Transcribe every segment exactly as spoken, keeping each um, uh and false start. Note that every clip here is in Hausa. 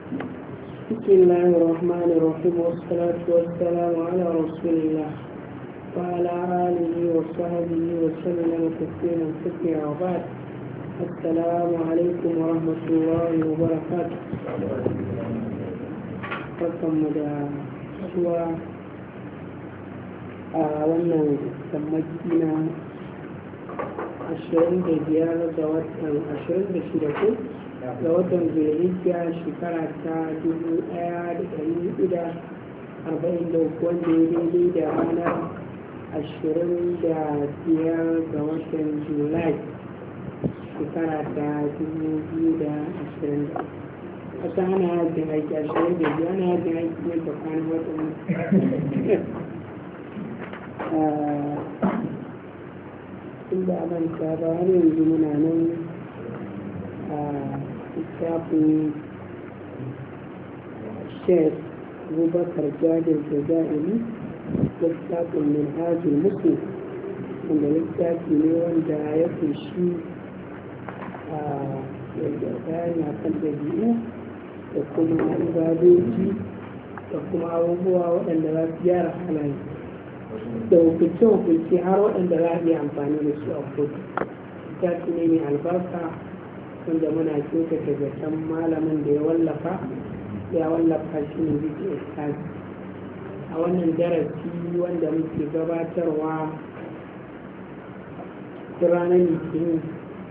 بسم الله الرحمن الرحيم والصلاة والسلام على رسول الله وعلى آله وصحبه وسلم تسليما كثيرا وبعد السلام عليكم ورحمة الله وبركاته. barkanmu da zuwa a wannan sammaci na ashirin da biyar ga watan ashirin da shida ko ga watan zulhijja shekara ta dubu ɗaya da ɗari hudu da arba'in da uku wanda ya daidai da ranar ashirin da biyar ga watan julai shekara ta dubu biyu da ashirin da wata ana yajin aiki ashirin da biyu ana yajin aiki ne tsakanin watan inda a manta ba har yanzu muna nan a littafin shek abubakar jabir jazairi littafin minhajul muslim wanda littafi ne wanda ya kunshi a bayani a kan ɗabi'u da kuma ibadoji da kuma abubuwa waɗanda za su gyara halaye da hukunce-hukunce har waɗanda za a iya amfani da su a kotu. Littafi ne mai albarka wanda muna kyautata zaton malamin da ya wallafa ya wallafa shi ne bisa iskasi a wannan darasi wanda muke gabatarwa ranar litinin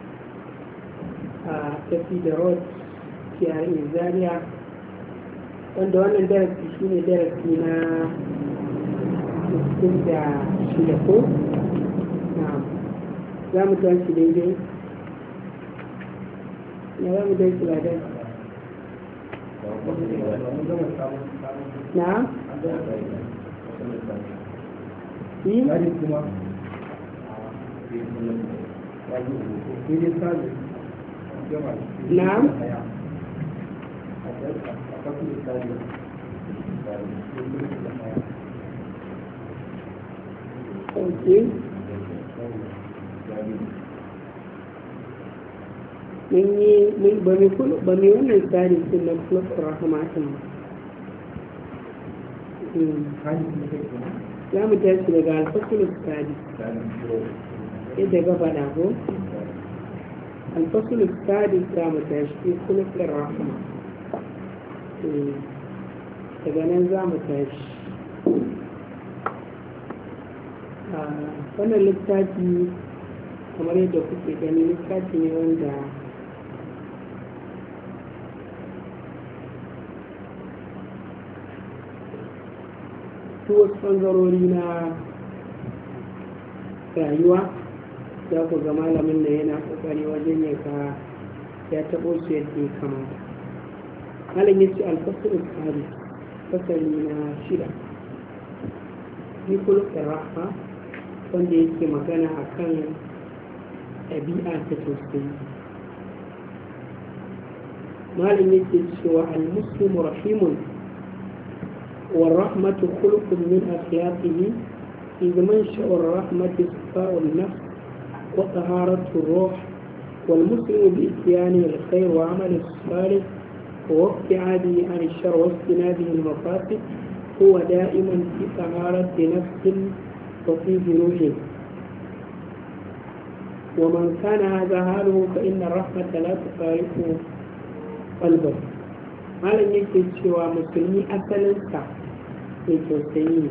a tafi da road ciyar zaria wanda wannan darasi shi ne darasi na sittin da shida ko za mu tashi daidai na za mu tashi ba dai na yi نعم اوكي من yi ba mai wannan tsarin sun na kulafin rahamatin za mu tashi daga alfasulun tsari yadda gaba da ko الفصل السادس كان تشكيل خلق الرحمة تجانا زام تاش wannan littafi kamar yadda kuke gani littafi ne wanda su wasu ɓangarori na rayuwa za ku ga malamin da yana kokari wajen ya ka ya taɓo su yadda ya kamata. Malam ya ce alfasirin tsari fasali na shida nikul rahma wanda yake magana a kan ɗabi'a ta tausayi. Malam ya ce cewa almuslimu rahimun wa rahmatu khuluqun min akhlaqihi idh mansha'u rahmati sifa'u an-nafs وطهارة الروح والمسلم بإتيانه الخير وعمل الصالح وابتعاده عن الشر واجتنابه المفاسد هو دائما في طهارة نفس وطيب روح ومن كان هذا حاله فإن الرحمة لا تفارقه قلبه malam yake cewa musulmi asalinsa mai tausayi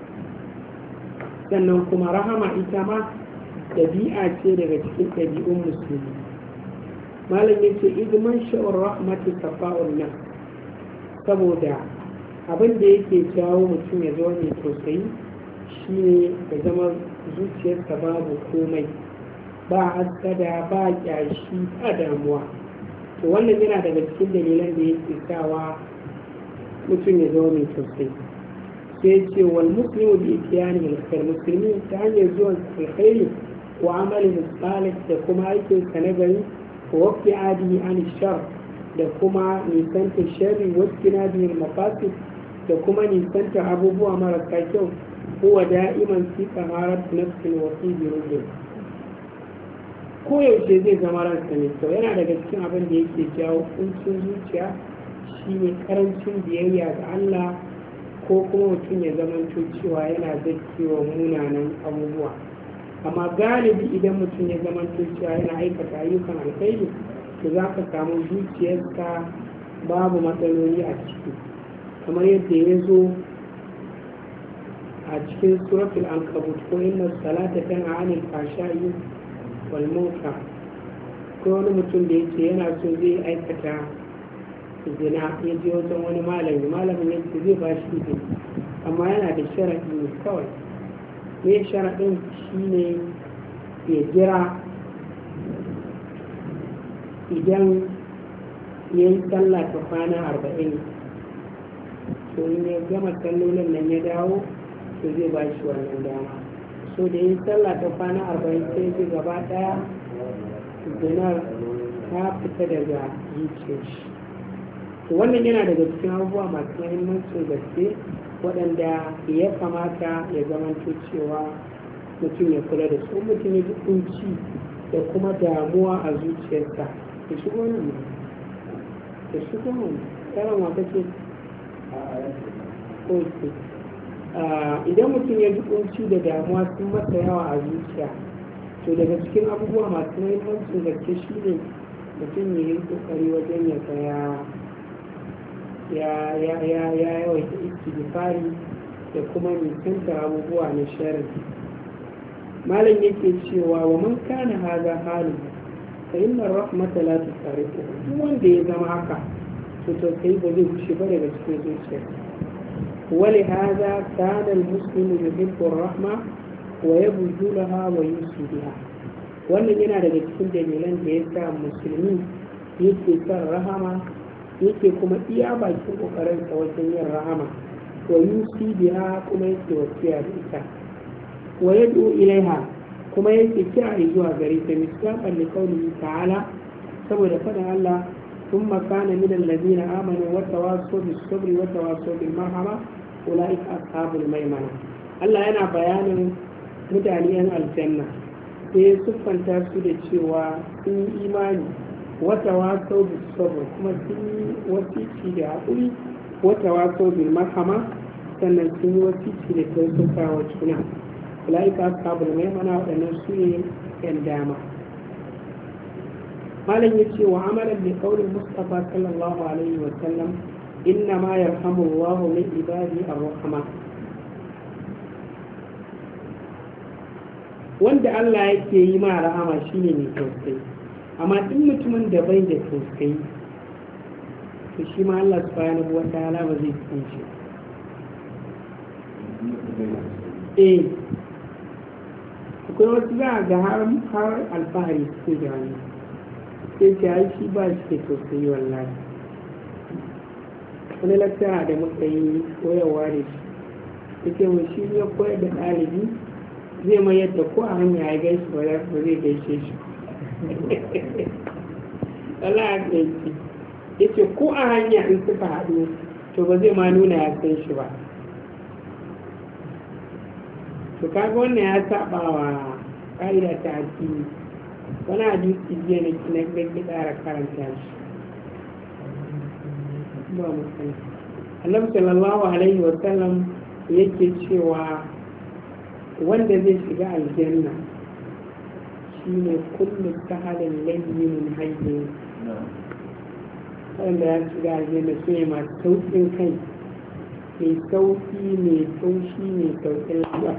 sannan kuma rahama ita ma ɗabi'a ce daga cikin ɗabi'un musulmi. Malam ya ce izman sha'ur rahmatu tafa'un nan saboda abin da yake jawo mutum ya zo mai tausayi shine ya zama zuciyarsa babu komai ba haskada ba kyashi ba damuwa to wannan yana daga cikin dalilan da yake sawa mutum ya zama mai tausayi sai ce wal muslimu bi itiyani al musulmi ta hanyar zuwan alkhairi wa amalin salih da kuma aikin sa na gari wa wafi adi an shar da kuma nisanta sharri wa kinadi mafasid da kuma nisanta abubuwa marasa kyau huwa da'iman fi taharat nafsin wa fi birujin ko yaushe zai zama ransa mai kyau yana daga cikin abin da yake jawo kuncin zuciya shine karancin biyayya ga Allah ko kuma mutum ya zamanto cewa yana zakkewa munanan abubuwa. Amma galibi idan mutum ya zamanto cewa yana aikata ayyukan alkhairi to za ka samu zuciyarsa babu matsaloli a ciki, kamar yadda ya zo a cikin suratul ankabut ko inna salata tana anil fashai wal munkar. ko wani mutum da yake yana so zai aikata zina, ya je wajen wani malami malamin ya ce zai ba shi izini, amma yana da sharaɗi ne kawai. me sharaɗin shine ya jira idan ya yi sallah ta kwana arba'in, to in ya gama sallolin nan ya dawo to zai ba shi wannan dama. so da yi sallah ta kwana arba'in sai ji gaba ɗaya zinar ta fita daga zuciyar shi. to wannan yana daga cikin abubuwa masu muhimmancin gaske waɗanda ya kamata ya zamanto cewa mutum ya kula da su. mutum ya ji kunci da kuma damuwa a zuciyarsa ya shigo nan ne ya shigo nan karan wata ce idan mutum ya ji kunci da damuwa sun masa yawa a zuciya, to daga cikin abubuwa masu muhimmancin gaske shi ne mutum ya yi kokari wajen ya tsaya ya yawaita istighfari da kuma nisantar abubuwa na sharri. malam yake cewa wa man kana haza halu fa inna rahmata la tusarifu. duk wanda ya zama haka to to kai ba zai kushe ba daga cikin zuciya. wali haza kana almuslimu yuhibbu rahma wa yabdu laha wa yusi biha. wannan yana daga cikin dalilan da yasa musulmi yake son rahama, yake kuma iya bakin kokarinsa wajen yin rahama, wa yusi biha kuma yake wasiya da ita, wa yad'u ilaiha kuma yake kira zuwa gare ta, misqatan li qawlihi ta'ala, saboda faɗin Allah thumma kana min alladhina amanu wa tawassaw bis sabri wa tawassaw bil marhama ulaika ashabul maimana. Allah yana bayanin mutane yan aljanna sai ya siffanta su da cewa sun yi imani wata wasau bil sabr kuma sun yi wasici da haƙuri, wata wasau bil marhama sannan sun yi wasici da kyautata wa juna. ulaika ashabul maimana, waɗannan su ne yan dama. malam ya ce wa amalan bi qaulil mustafa sallallahu alaihi wa sallam inna ma yarhamu Allahu min ibadi ar-rahama. wanda Allah yake yi ma rahama shine mai tausayi, amma duk mutumin da bai da tausayi to shi ma Allah subhanahu wa ta'ala ba zai cikin shi. eh akwai wasu za a ga har alfahari su da wani sai ce ai shi ba shi da tausayi wallahi. wani lattara da muka yi koyarwa da shi yake mu shi ya koyar da ɗalibi zai mai yadda ko a hanya ya gaishe ba zai gaishe shi. Allah ya gaishe ya ce ko a hanya in suka haɗu to ba zai ma nuna ya san shi ba. to kaga wannan ya saba wa ƙa'ida ta addini. wani hadisi jiya na kina gaggi tsara karanta shi ba mutum. Allah sallallahu alaihi wa sallam yake cewa wanda zai shiga aljanna shine kullu sahalin layyin hayyin. wanda ya shiga aljanna su ne masu sauƙin kai, mai sauƙi mai taushi mai sauƙin lafiya.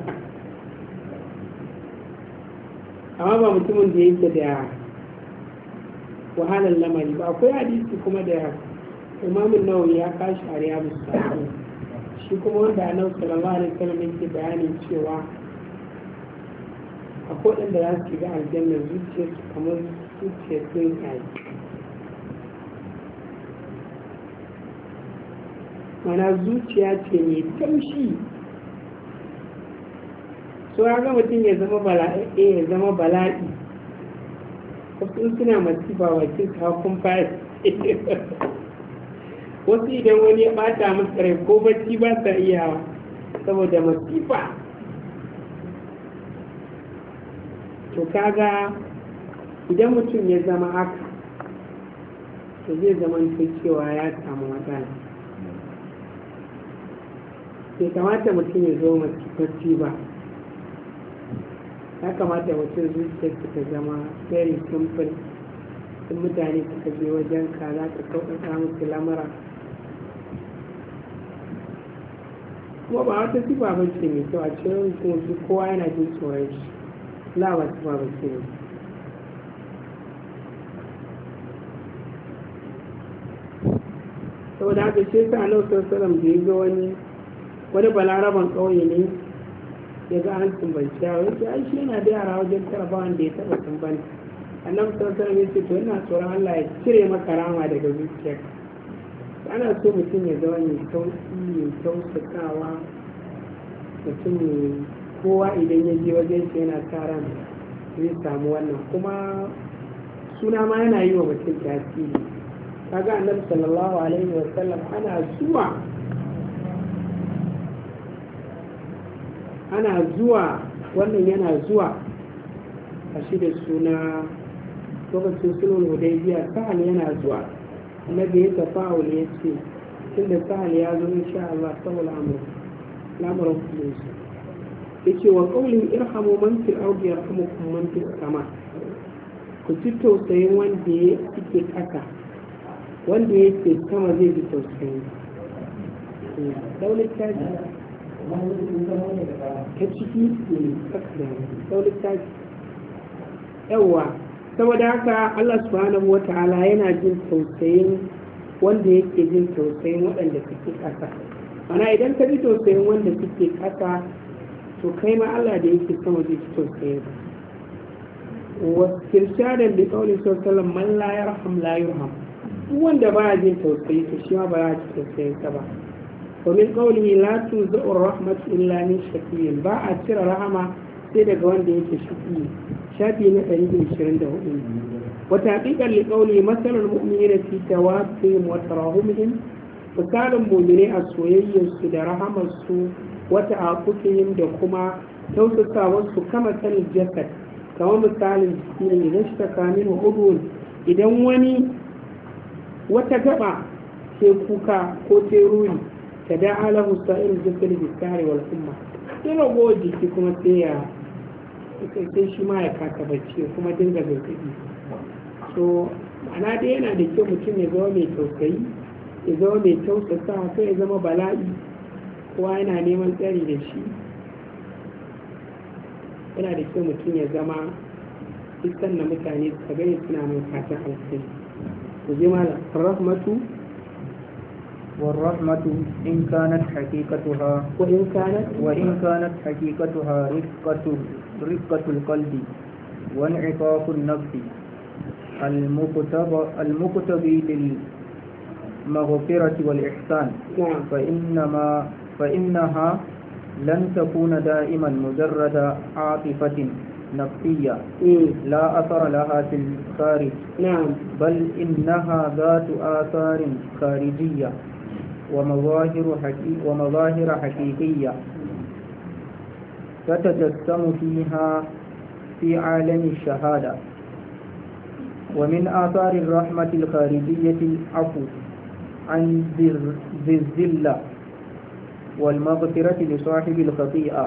amma ba mutumin da yake da wahalar lamari ba. akwai hadisi kuma da imamun nawawi ya kashi a riyadu sa'adu, shi kuma wanda annabi sallallahu alaihi wasallam yake bayanin cewa akwai waɗanda za su shiga aljanna zuciyar su kamar zuciyar sun kai, mana zuciya ce mai taushi. so ya ga mutum ya zama bala'i ya zama bala'i wasu suna masifa wakil hakun fayar. wasu idan wani ya bata masa rai ko bacci ba sa iya saboda masifa. to kaga idan mutum ya zama haka to zai zama cewa ya samu matsala. Bai kamata mutum ya zo mace ba, ya kamata mutum zuciyarsa ta zama very simple. in mutane suka je wajen ka za ka sauƙaƙa musu lamura, kuma ba wata sifa ba ce mai kyau a cikin kuma su kowa yana jin tsoron shi, la ba sifa ba ce ne. saboda haka shi sa annabi sallallahu da ya ga wani wani balaraban ƙauye ne ya ga an sumbanci yaro, ya ai shi yana da yara wajen tara ba wanda ya taɓa sumbanta. annabi sallallahu alaihi wasallam ya ce to ina tsoron Allah ya cire maka rama daga zuciyarka. ana so mutum ya zama mai sauƙi mai tausakawa, mutum mai kowa idan ya je wajen shi yana sa ran zai samu wannan, kuma suna ma yana yi wa mutum tasiri. kaga annabi sallallahu alaihi wasallam ana zuwa ana zuwa wannan yana zuwa a shi da suna lokacin sulhul hudaybiya, sahal yana zuwa annabi ya tafa'ul ya ce tunda sahal ya zo insha Allah saboda amur lamarin kullum su yace wa qawlin irhamu man fil ardi yarhamukum man fis sama, ku ci tausayin wanda ya yake kasa, wanda yake sama zai ji tausayi. daular taji ta ciki ne kasa daular taji yawa. saboda haka Allah subhanahu wa ta'ala yana jin tausayin wanda yake jin tausayin waɗanda suke ƙasa. Ana idan ka ji tausayin wanda suke ƙasa, to kai ma Allah da yake sama zai ji tausayin. Wasu kirshadan da ƙaunin sallallahu man la yarham la yurham, duk wanda ba jin tausayi to shi ma ba za ji tausayin sa ba. Domin ƙaunihi la tunza'u rahmatu illa min shakiyin, ba a cire rahama sai daga wanda yake shakiyi. shafi na ɗari da ishirin da hudu. wata haƙiƙar liƙauli matsalar mu'mini da fi tawafin wata rahumihim, misalin mu'mini a soyayyarsu da rahamarsu wata haƙuƙin da kuma tausasawarsu kama sanin jasad, kamar misalin jiki ne idan shi ta kamin hudun, idan wani wata gaba ke kuka ko te ruri ta da'a lahu sa'ir jasad bi sari wal umma, sai ragowar jiki kuma sai ya sai shi ma ya kasa bacci kuma dinga zazzabi. so ma'ana dai yana da kyau mutum ya zama mai tausayi, ya zama mai tausasa, sai ya zama bala'i kowa yana neman tsari da shi. yana da kyau mutum ya zama iskan na mutane su gani suna mai fatan alkhairi. ku ji malam rahmatu والرحمة إن كانت حقيقتها وإن كانت وإن كانت حقيقتها رقة رقة القلب وانعطاف النفس المقتضى المقتضي للمغفرة والإحسان، نعم. فإنما فإنها لن تكون دائما مجرد عاطفة نفسية لا أثر لها في الخارج، نعم. بل إنها ذات آثار خارجية ومظاهر حقيقية ومظاهر حقيقية تتجسم فيها في عالم الشهادة. ومن آثار الرحمة الخارجية العفو عن ذي الذلة والمغفرة لصاحب الخطيئة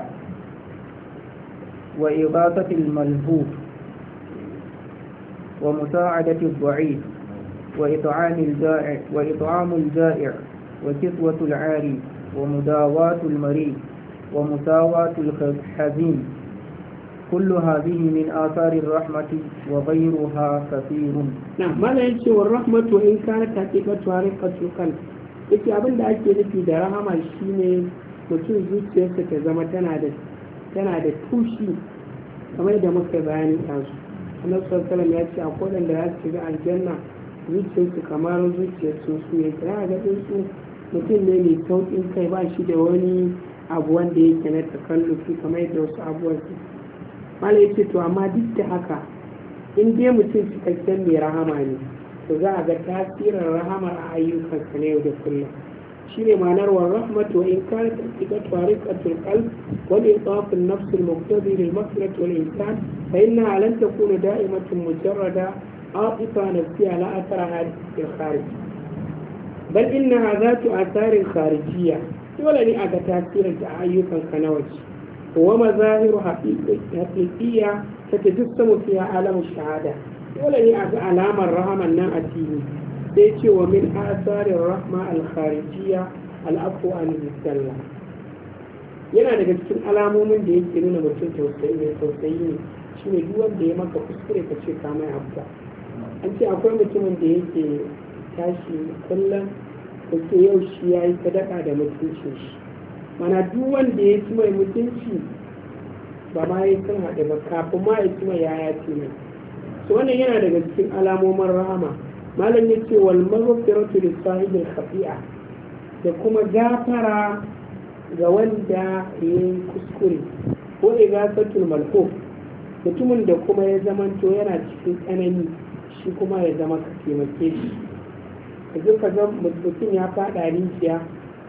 وإغاثة الملهوف ومساعدة الضعيف وإطعام الجائع وإطعام الجائع وكسوة العاري ومداواة المريض ومساواة الحزين. كل هذه من آثار الرحمة وغيرها كثير. نعم. ماذا يجي والرحمة وإن كانت حقيقتها رقة القلب. yake abin da ake nufi da rahama shine mutum zuciyarsa ta zama tana da tana da tushi kamar da muka bayani a su. annabi sallallahu alaihi wasallam ya ce akwai wanda za su shiga aljanna zuciyarsu kamar zuciyar tsuntsu ya kira ga tsuntsu mutum ne mai sauƙin kai, ba shi da wani abu wanda yake na takallufi kamar yadda wasu abubuwan su. mala ya ce to amma duk da haka in dai mutum cikakken mai rahama ne, to za a ga tasirin rahamar a ayyukansa na yau da kullum. shi ne ma'anar wa rahmatu in kana taqiqatu riqatul qalb wal itaf an-nafs al-muqtadi lil maghfirati wal ihsan fa innaha lan takuna da'imatan mujarrada عاطفة نفسية لا أثرها في الخارج، بل إنها ذات آثار خارجية ولا لأجل تأثير أيوكا كنوج ومظاهر حقيقية تتجسم فيها عالم الشهادة ولا لأجل علامة الرحمة الناتيه سيتي ومن آثار الرحمة الخارجية العفو عن الزلة. yana daga cikin alamomin da yake nuna mutum tausayi ne tausayi ne shi ne duk wanda ya maka kuskure ka ce ka mai abuwa. An ce akwai mutumin da yake tashi kullum da ke yau shi ya yi sadaka da mutuncin shi, mana duk wanda ya ci mai mutunci ba ma ya sun haɗe ba kafin ma ya ci mai yaya ce mai. So wannan yana daga cikin alamomin rahama. Malam ya ce wal maghfiratu lis sahibil khafi'a, da kuma gafara ga wanda ya yi kuskure ko igasatul malhuf, mutumin da kuma ya zamanto yana cikin tsanani shi kuma ya zama ka taimake shi. Yanzu ka ga mutum ya faɗa rijiya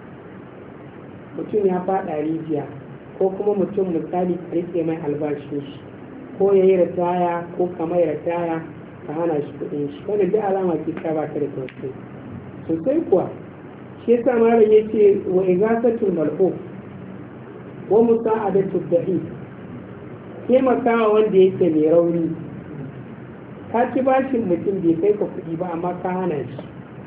mutum ya faɗa rijiya ko kuma mutum misali ka rike mai albashin shi ko ya yi ritaya ko ka mai ritaya ka hana shi kuɗin shi, wannan duk alama ce ta ba ta da tausayi sosai kuwa. shi yasa malam yace wa igasatul malhuf wa musa'adatud da'if, taimakawa wanda yake mai rauni. Ka ci bashin mutum bai kai ka kuɗi ba amma ka hana shi,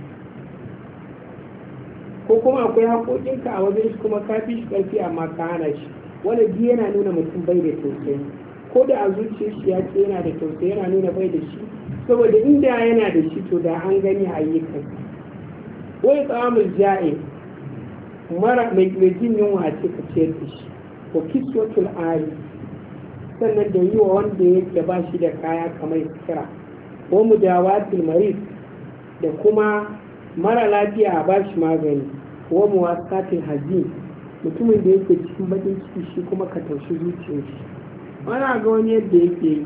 ko kuma akwai haƙoƙinka a wajen shi kuma ka fi shi ƙarfi amma ka hana shi, wanda biyu yana nuna mutum bai da tausayi. Ko da a zuciyar shi ya ce yana da tausayi yana nuna bai da shi, saboda inda yana da shi to da an gani a ayyukan. Wai tsamul ja'i mara mai jin yunwa ce ka ciyar da shi, ko kiswatul ari, sannan da yi wa wanda yake ba shi da kaya kamar sutura, ko mudawatul marid, da kuma mara lafiya a ba shi magani, ko muwasatul hazin, mutumin da yake cikin bakin ciki shi kuma ka taushi zuciyar shi. Wani ga wani yadda yake yi,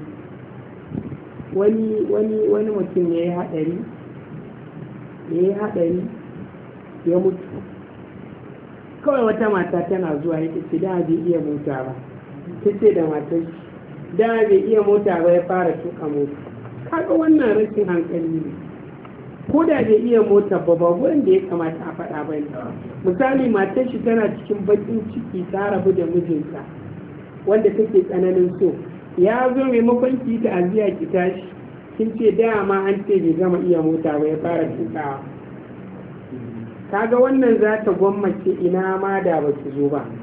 wani wani wani mutum ya yi haɗari ya yi haɗari ya mutu, kawai wata mata tana zuwa ya ce da bai iya mota ba, ta ce da matar shi da bai iya mota ba ya fara tuka mota. Kaga wannan rashin hankali ne, ko da bai iya mota ba ba wurin da ya kamata a faɗa ba ne. Misali matar shi tana cikin bakin ciki ta rabu da mijinta wanda take tsananin so, ya zo maimakon ki ta aziya ki tashi kin ce dama an ce bai gama iya mota ba ya fara tukawa. Kaga wannan za ta gwammace ina ma da ba ki zo ba.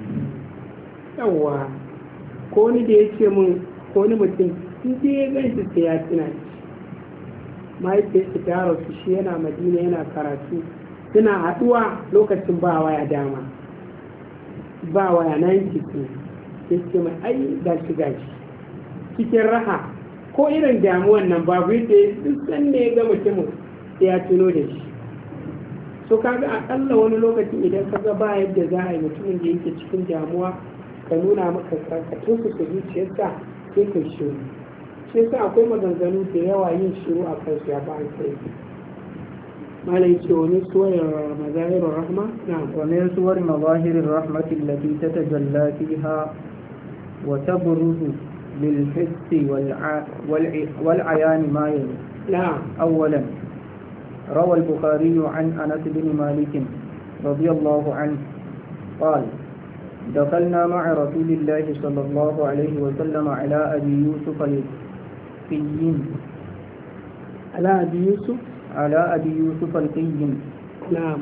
Yawwa ko ni da ya ce mun ko ni mutum in ce ya gan shi sai ya tuna shi, mahaifiyarsa ta rasu shi yana madina yana karatu, suna haɗuwa lokacin ba waya dama ba waya ninety two, ya ce mai ai gashi gashi cikin raha ko irin damuwan nan babu yadda duk san ne ya ga mutumin sai ya tuno da shi. So kaga akalla wani lokacin idan ka ga ba yadda za a yi mutumin da yake cikin damuwa ka nuna maka karkatun su ka zuciyarsa sai ka shiru. Shi yasa akwai maganganu da yawa yin shiru a kansu ya ba an kai. malai ce wani suwar mazahirin rahma na wani suwar mazahirin rahmati allati tatajalla fiha wa tabruzu lil hissi wal ayani ma yali. na'am. أولا روى البخاري عن أنس بن مالك رضي الله عنه قال دخلنا مع رسول الله صلى الله عليه وسلم على أبي يوسف القيم على أبي يوسف على أبي يوسف القيم نعم.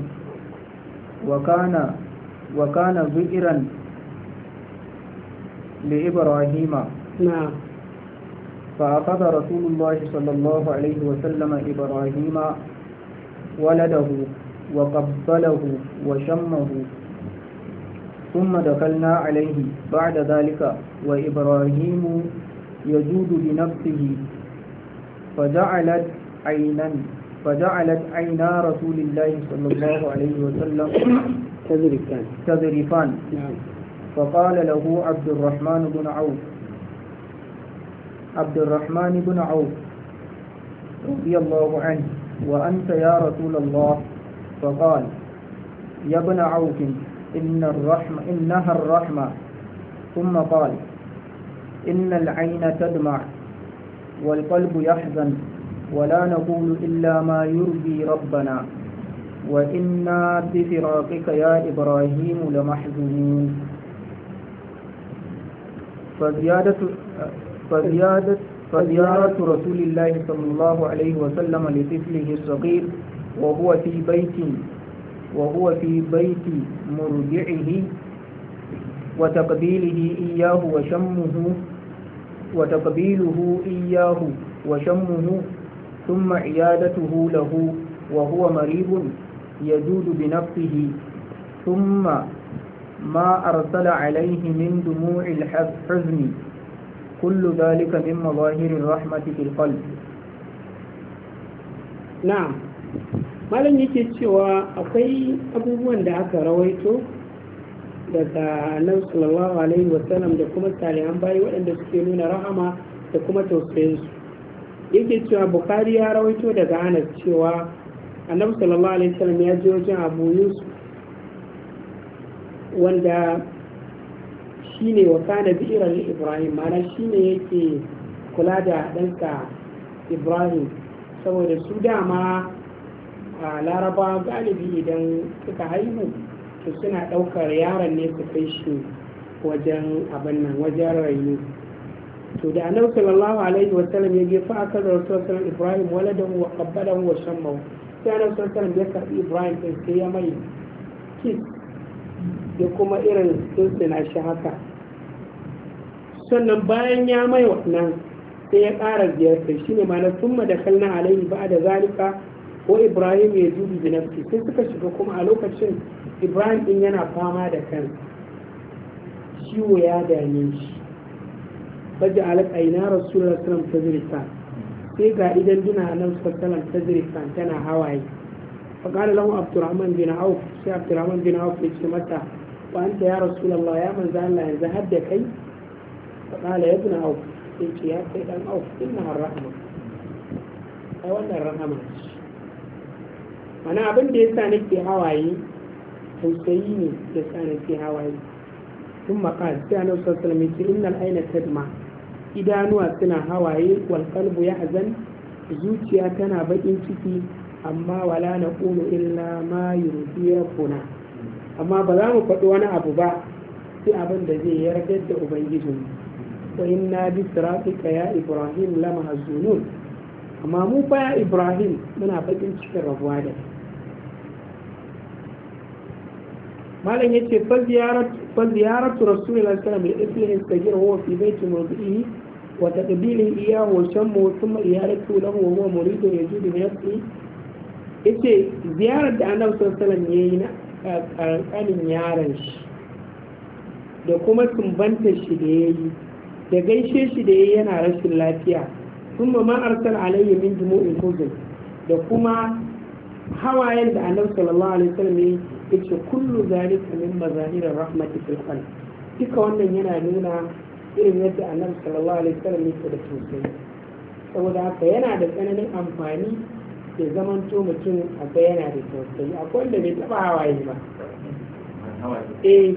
وكان وكان ذئرا لإبراهيم نعم. فأخذ رسول الله صلى الله عليه وسلم إبراهيم ولده وقبله وشمه ثم دخلنا عليه بعد ذلك وإبراهيم يجود بنفسه فجعلت عينا فجعلت عينا رسول الله صلى الله عليه وسلم تذرفان تذرفان نعم. فقال له عبد الرحمن بن عوف عبد الرحمن بن عوف رضي الله عنه وأنت يا رسول الله؟ فقال يا ابن عوف إن الرحمة إنها الرحمة. ثم قال إن العين تدمع والقلب يحزن ولا نقول إلا ما يرضي ربنا وإنا بفراقك يا إبراهيم لمحزونون. فزيادة فزيادة فزيارة رسول الله صلى الله عليه وسلم لطفله الصغير وهو في بيت وهو في بيت مرضعه وتقبيله إياه وشمه وتقبيله إياه وشمه ثم عيادته له وهو مريض يجود بنفسه ثم ما أرسل عليه من دموع الحزن كل ذلك من مظاهر الرحمة في القلب. نعم malam yake cewa akwai abubuwan da aka rawaito daga annabi sallallahu alaihi wasallam da kuma salihan bayi waɗanda suke nuna rahama da kuma tausayinsu. Yake cewa Bukhari ya rawaito daga Anas cewa annabi sallallahu alaihi wasallam ya je wajen Abu Yusuf wanda shine wa kana bi'ran li Ibrahim, mana shine yake kula da ɗansa Ibrahim, saboda su dama a Laraba galibi idan suka haihu to suna ɗaukar yaron ne su kai shi wajen abin nan wajen rayu. To da annabi sallallahu alaihi wa sallam ya je fa aka da rasul sallallahu Ibrahim waladahu wa qabbadahu wa shammahu, sai annabi sallallahu alaihi ya karbi Ibrahim din sai ya mai kiss da kuma irin sunsuna shi haka. Sannan bayan ya mai wannan sai ya ƙara ziyartar shi ne ma'ana summa da kalna alaihi ba da zalika ko Ibrahim ya jubi bi nafsi, sai suka shiga kuma a lokacin Ibrahim din yana fama da kansa, ciwo ya dame shi. Baje alat aina rasulullah sallallahu alaihi wasallam sai ga idan duna nan sallallahu alaihi wasallam tana hawaye. fa qala lahu Abdurrahman bin Auf, sai Abdurrahman bin Auf ya ce mata wa anta ya rasulullah, ya manzo Allah yanzu hadda kai? fa qala ya ibn Auf, sai ce ya kai dan Auf, inna rahma, ai wannan rahama ce. Mana abin da yasa nake hawaye tausayi ne da sa nake hawaye. ثم قال سيدنا صلى الله عليه وسلم إن العين تدمع، idanuwa suna hawaye, wal qalbu yahzan, zuciya tana bakin ciki, amma wala naqulu illa ma yurdi rabbuna, amma ba za mu faɗi wani abu ba sai abin da zai yarda da ubangijin. wa inna bi siratika ya Ibrahim lamahzunun, amma mu fa ya Ibrahim muna bakin cikin rabuwa da malam yace fa ziyaratu fa ziyaratu rasulullahi sallallahu alaihi wasallam li islihi huwa fi baiti mawdihi wa taqbilihi iyyahu wa shammu thumma iyaratu lahu wa huwa murid yajudu bi nafsihi. Yace ziyarar da annabi sallallahu alaihi wasallam yayi na karkanin yaron shi da kuma tumbanta shi da yayi da gaishe shi da yayi yana rashin lafiya, thumma ma arsala alayhi min dumu'il huzn, da kuma hawayen da annabi sallallahu alaihi wasallam yayi, yace kullu zalika min mazahirir rahmati fil qalb. Duka wannan yana nuna irin yadda annabi sallallahu alaihi wasallam yake da tausayi, saboda haka yana da tsananin amfani ya zamanto mutum a ga yana da tausayi. Akwai wanda bai taba hawaye ba, eh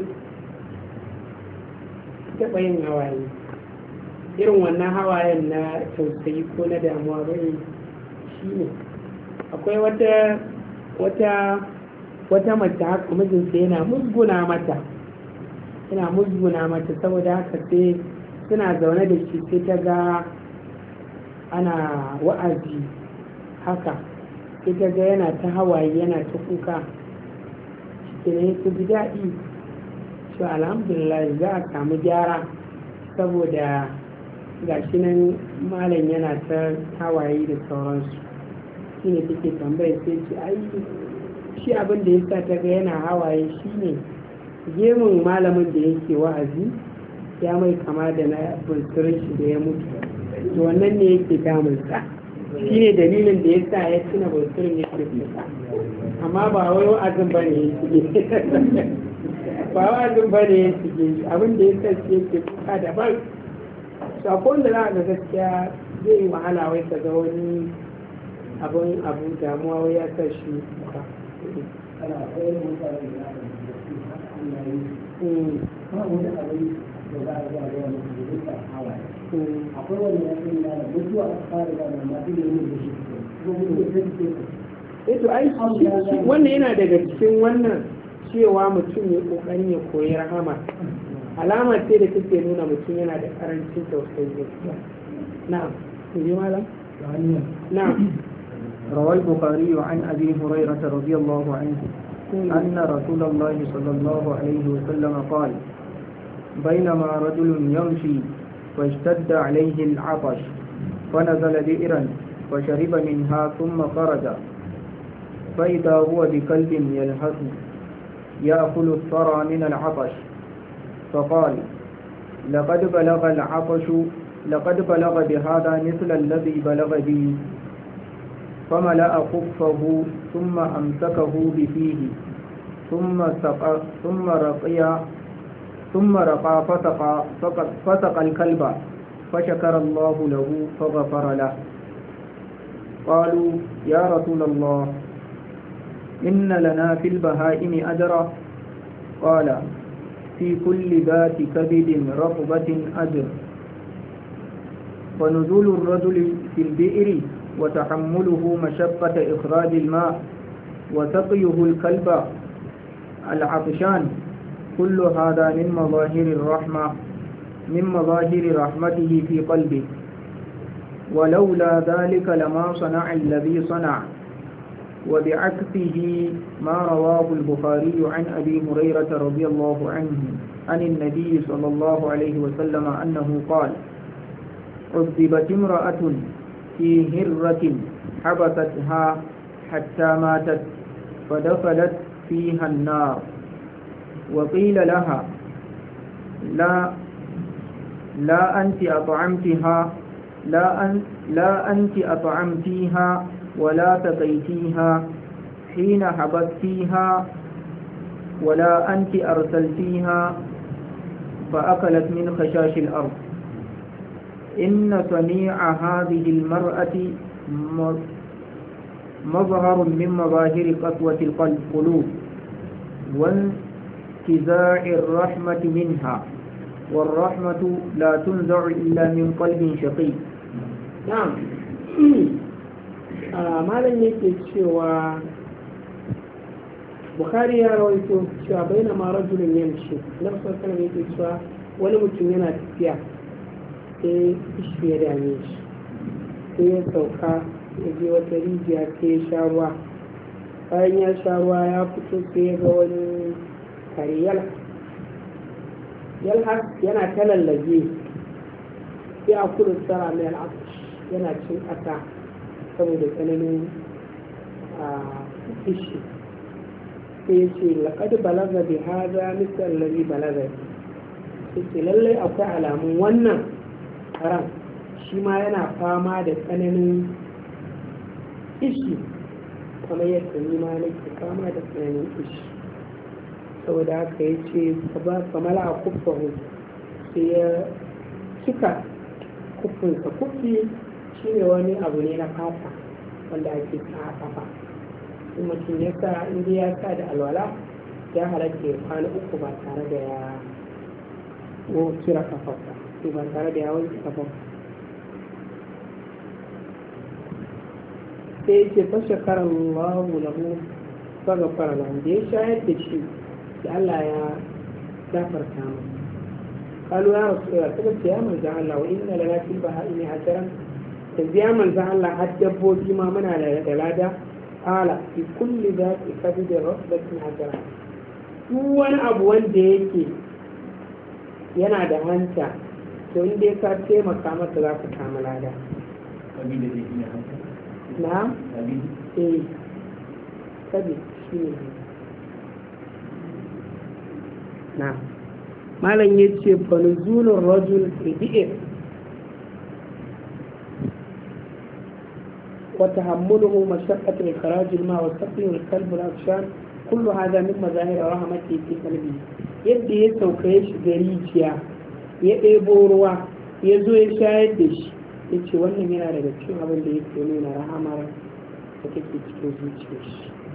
taba yin hawaye irin wannan hawayen na tausayi ko na damuwa bane shine. Akwai wata wata wata mace haka mijinta yana musguna mata yana musguna mata saboda haka sai suna zaune da shi sai ta ga ana wa'azi haka, sai ta ga yana ta hawaye yana ta kuka, shi ne ta ji daɗi shi alhamdulillah za a samu gyara, saboda gashi nan malam yana ta hawaye da sauransu. Shi ne take tambaya sai ce ai shi abin da ya sa ta ga yana hawaye shi ne gemun malamin da yake wa'azi ya mai kama da na bulturin shi da ya mutu, to wannan ne yake damunsa, shi ne dalilin da ya sa ya tuna bulturin ya ke kuka, amma ba wai wa'azin ba ne ya shige ba wa'azin ba ne ya shige abin da ya sa shi yake kuka daban. Sakon da za a ga gaskiya zai yi wahala wai ka ga wani abin abu damuwa wai ya sa shi kuka. akwai wani ya san da mutuwa a fara da masu da yin da shi kuma mutuwa da shi eh to ai wannan yana daga cikin wannan cewa mutum ya kokarin ya koyi rahama alama ce da take nuna mutum yana da karancin tausayi gaskiya na'am ji malam na'am روى البخاري عن أبي هريرة رضي الله عنه أن رسول الله صلى الله عليه وسلم قال بينما رجل يمشي فاشتد عليه العطش فنزل بئرا فشرب منها ثم خرج فإذا هو بكلب يلهث يأكل الثرى من العطش فقال لقد بلغ العطش لقد بلغ بهذا مثل الذي بلغ بي فملأ خفه ثم أمسكه بفيه ثم سقى ثم رقي ثم رقى فسقى فسقى الكلب فشكر الله له فغفر له قالوا يا رسول الله إن لنا في البهائم أجرا قال في كل ذات كبد رطبة أجر فنزول الرجل في البئر وتحمله مشقة إخراج الماء وسقيه الكلب العطشان كل هذا من مظاهر الرحمة من مظاهر رحمته في قلبه ولولا ذلك لما صنع الذي صنع وبعكسه ما رواه البخاري عن أبي هريرة رضي الله عنه عن النبي صلى الله عليه وسلم أنه قال عذبت امرأة في هرة حبستها حتى ماتت فدخلت فيها النار وقيل لها لا لا أنت أطعمتها لا أن لا أنت أطعمتيها ولا تقيتيها حين حبستيها ولا أنت أرسلتيها فأكلت من خشاش الأرض إن صنيع هذه المرأة مظهر من مظاهر قسوة القلوب وانتزاع الرحمة منها والرحمة لا تنزع إلا من قلب شقي نعم malam yake cewa Bukhari ya rawaito cewa baina ma rajulun yamshi nafsa kana yake cewa wani mutum yana tafiya sai ishi ya dame shi sai ya sauka ya je wata rijiya sai ya sha ruwa bayan ya sha ruwa ya fito sai ya ga wani kare yalhas yana ta lallage sai a kudu tsara mai al'afush yana cin ƙasa saboda tsananin ishi sai ya ce laƙadu balaga bi haza misal lalli balaga sai ce lallai akwai alamun wannan karan shi ma yana fama da tsananin ishi kamar yadda ni ma nake fama da tsananin ishi saboda haka ya ce kamar a kufahu sai ya cika kufinsa kufi shi ne wani abu ne na fata wanda ake sa a kafa in mutum ya sa inda ya sa da alwala ya halatta ya kwana uku ba tare da ya kira kafarsa ba tare da ya wanke kafarsa sai ya ce fashe karan lahu lahu faga fara lahu da ya shayar da shi da Allah ya gafarta mu kalu ya rasu ya suka ce ya manzan Allah wa inna lana fil baha'imi hajaran da ya manzan Allah har dabbobi ma muna da lada ala fi kulli zati kabida rasbatin hajara duk wani abu wanda yake yana da hanta to inda ya ka taimaka masa za ka kama lada na? eh kabi shi ne na malam ya ce fanuzulun rajul fidi'ir وتحمله مشقة إخراج الماء وسقيه الكلب العطشان كل هذا من مظاهر رحمته في قلبه yadda ya sauka ya shiga rijiya ya ɗebo ruwa ya zo ya shayar da shi ya ce wannan yana daga cikin abin da yake nuna rahamar da take cikin zuciyar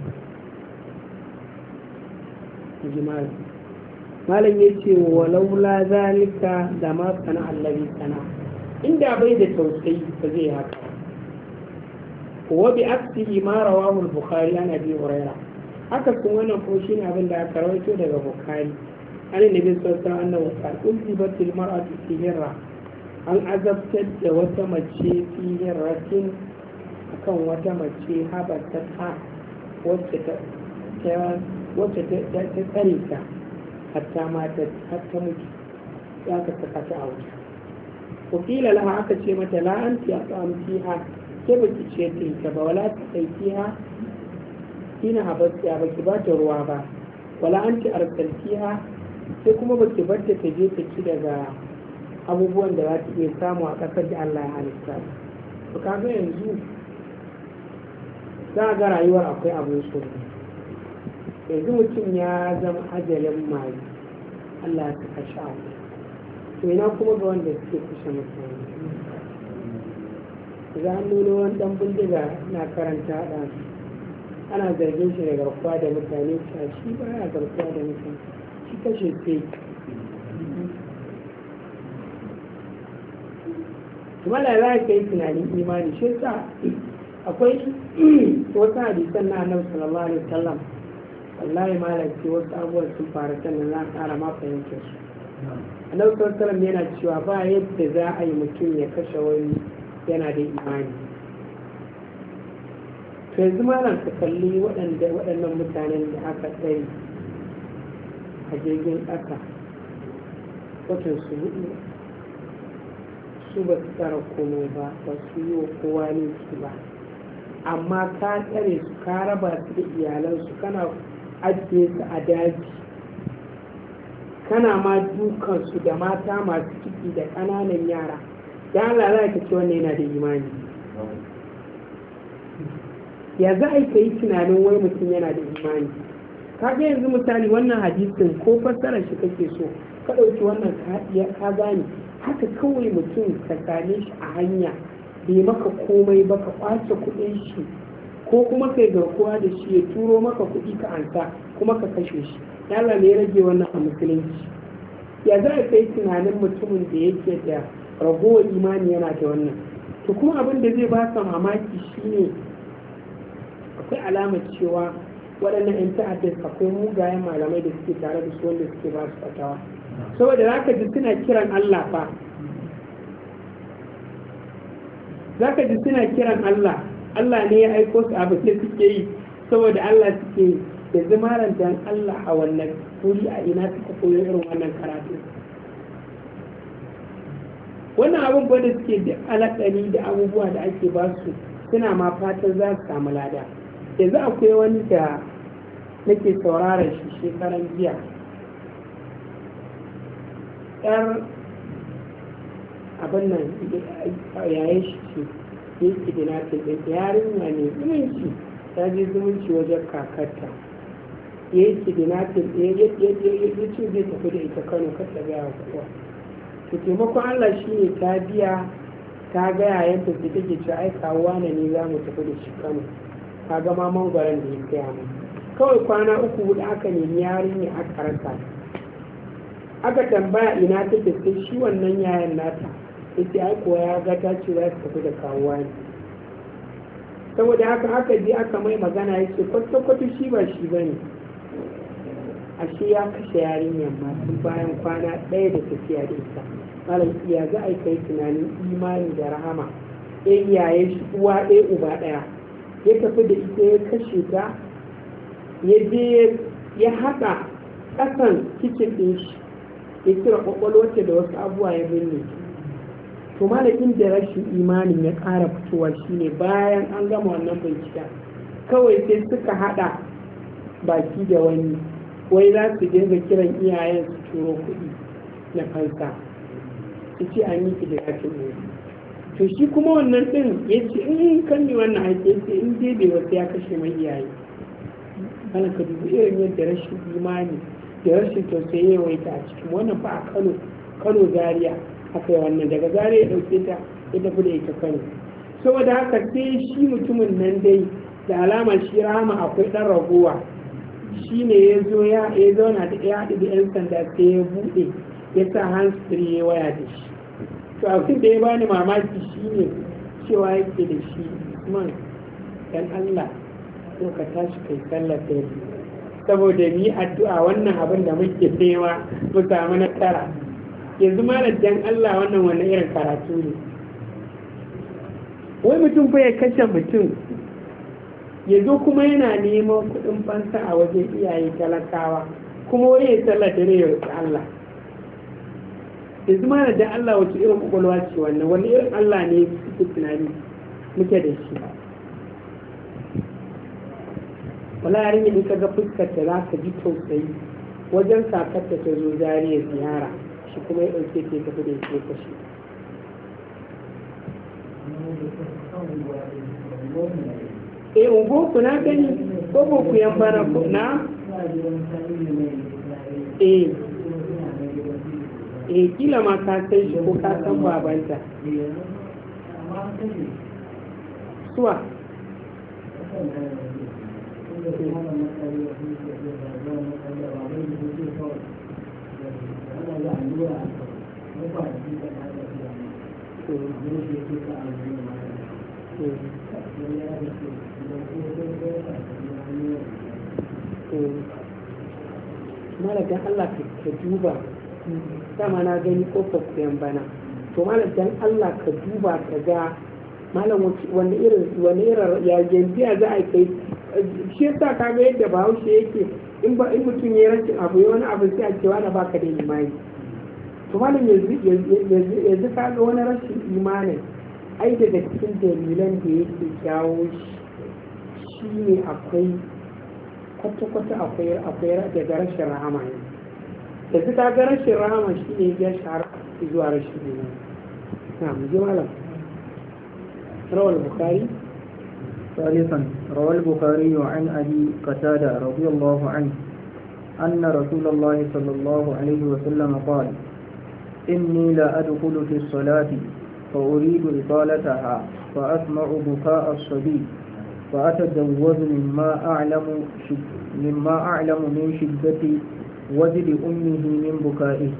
shi malam ya ce walaula zalika da ma sana allabi sana inda bai da tausayi ba zai haka. wa bi aksihi ma rawahu al-bukhari an abi hurairah, haka kuma wannan ko shine abin da aka rawaito daga bukhari an nabi sallallahu alaihi wasallam uzibatil mar'atu fi hirra, an azabtar da wata mace fi hirratin akan wata mace habata ta wacce ta wacce ta tsare ta hatta mata hatta mutu ya ka saka ta a wuta. wakila laha aka ce mata la anti aqamtiha, ke baki ce ta ita ba, wala ta aitiha ina habasiya baki ba ta ruwa ba, wala anti arsaltiha, sai kuma baki bar ta je ta ci daga abubuwan da za ta iya samu a ƙasar da Allah ya halitta. to kaga yanzu za a ga rayuwar akwai abin so. yanzu mutum ya zama ajalin mai Allah ya saka sha, to ina kuma ga wanda suke kushe mutane. za a nuna wani dan bindiga na karanta da ana zargin shi da garkuwa da mutane, ta shi ba ya garkuwa da mutane, shi kashe ce. kuma da za ka yi tunanin imani shi sa akwai wasu hadisan na annabi sallallahu alaihi wasallam, wallahi malam ce wasu abubuwan sun faru sannan za a ƙara ma fahimtar su. annabi sallallahu alaihi wasallam yana cewa ba yadda za a yi mutum ya kashe wani yana da imani. to yanzu malam ka kalli waɗannan mutanen da aka tsaye a jirgin ƙasa watan su hudu, su ba su tsara komai ba, ba su yi wa kowa ne su ba, amma ka tsare su ka raba su da iyalansu, kana ajiye su a daji, kana ma dukansu da mata masu ciki da ƙananan yara. da Allah za ka ce wannan yana da imani. ya za a yi ka yi tunanin wai mutum yana da imani? kaga yanzu misali wannan hadisin ko fassarar shi kake so ka ɗauki wannan ka gane haka kawai mutum ka same shi a hanya bai maka komai ba, ka kwace kuɗin shi ko kuma kai garkuwa da shi ya turo maka kuɗi ka ansa kuma ka kashe shi. yalla ne ya rage wannan a musulunci? ya za a kai tunanin mutumin da yake da ragowar imani yana da wannan? to kuma abin da zai ba ka mamaki shine akwai alamar cewa waɗannan 'yan ta'addar akwai mugayen malamai da suke tare da su wanda suke ba su fatawa, saboda za ka ji suna kiran Allah fa za ka ji suna kiran Allah Allah ne ya aiko su abu sai suke yi saboda Allah suke yi. da zimaran dan Allah a wannan wuri a ina suka koyo irin wannan karatu? wannan abin ba da suke da alaƙari da abubuwa da ake ba su suna ma fatan za su samu lada. yanzu akwai wani da nake saurara shi shekaran jiya, yar abin nan yayin shi ce ya yi kidnapping ɗin yarinya ne zumunci, ta je zumunci wajen kakarta, ya yi kidnapping ɗin ya ce zai tafi da ita Kano, kar ta gaya wa kowa. to taimakon Allah shi ne ta biya ta gaya yadda su take ce ai kawuwa ne za mu tafi da shi Kano, ka gama mangwaron da ya gaya mu. kawai kwana uku hudu aka nemi yarinya aka rasa, aka tambaya ina take, sai shi wannan yayan nata yace ai kuwa ya ga ta ce za su tafi da kawuwa ne. saboda haka aka je aka mai magana yace kwata-kwata shi ba shi bane, ashe ya kashe yarinyar ma tun bayan kwana ɗaya da tafiya da ita. malam iya za a kai tunanin imani da rahama, ya iyaye shi uwa ɗaya uba ɗaya, ya tafi da ita ya kashe ta, ya je ya haɗa ƙasan kicin ɗin shi ya kira ƙwaƙwalwarta da wasu abubuwa ya binne. to malakin da rashin imanin ya ƙara fitowa shine bayan an gama wannan bincika kawai sai suka haɗa baki da wani wai za su dinga kiran iyayen su turo kuɗi na fansa, su ce an yi kidnapping ne. to shi kuma wannan ɗin ya ce in kan yi wannan aiki ya ce in dai bai wasu ya kashe mai iyaye. ana ka dubi irin yadda rashin imani da rashin tausayi ya waita a cikin wannan fa a Kano Kano Zaria aka yi wannan, daga Zaria ya ɗauke ta ya tafi da ita Kano. saboda haka sai shi mutumin nan dai da alama shi rama akwai ɗan ragowa, shi ne ya zo ya zauna da ya haɗu da 'yan sanda sai ya buɗe ya sa hands free ya waya da shi to abin da ya bani mamaki shine cewa yake da shi man dan Allah ko ka tashi kai sallar da saboda ni addu'a wannan abin da muke nema mu samu nasara. Yanzu malam dan Allah wannan wannan irin karatu ne. Wai mutum fa ya kashe mutum ya zo kuma yana neman kuɗin fansa a wajen iyaye talakawa kuma wai ya sallar da ya roƙi Allah. Yanzu malam dan Allah wace irin kwakwalwa ce wannan wani irin Allah ne suke tunani muke da shi. Wala yarinya in ka ga fuskar ta za ka ji tausayi wajen kakarta ta zo zariya ziyara shi kuma ya ɗauke ta tafi da ya kashe. E ungo ku na gani ko ba ku yan bara ku na? E e kila ma ka san shi ko ka san babanta. Suwa? Malagan Allah ka duba dama na gani kofar kuyan bana to malagan Allah ka duba ka ga malam wani irin wani irin ya yanzu za a kai shi yasa ka ga yadda bahaushe yake in ba in mutum ya rashin abu wani abu sai a cewa na baka da imani to malam yanzu yanzu ka ga wani rashin imanin ai daga cikin dalilan da yake jawo shi ne akwai kwata-kwata akwai akwai daga rashin rahama ne yanzu ka ga rashin rahama shi ne ya shahara zuwa rashin imani na mu ji malam روى البخاري ثالثا روى البخاري عن أبي قتادة رضي الله عنه أن رسول الله صلى الله عليه وسلم قال إني لا أدخل في الصلاة فأريد إطالتها فأسمع بكاء الصبي فأتجوز مما أعلم مما أعلم من شدة وجد أمه من بكائه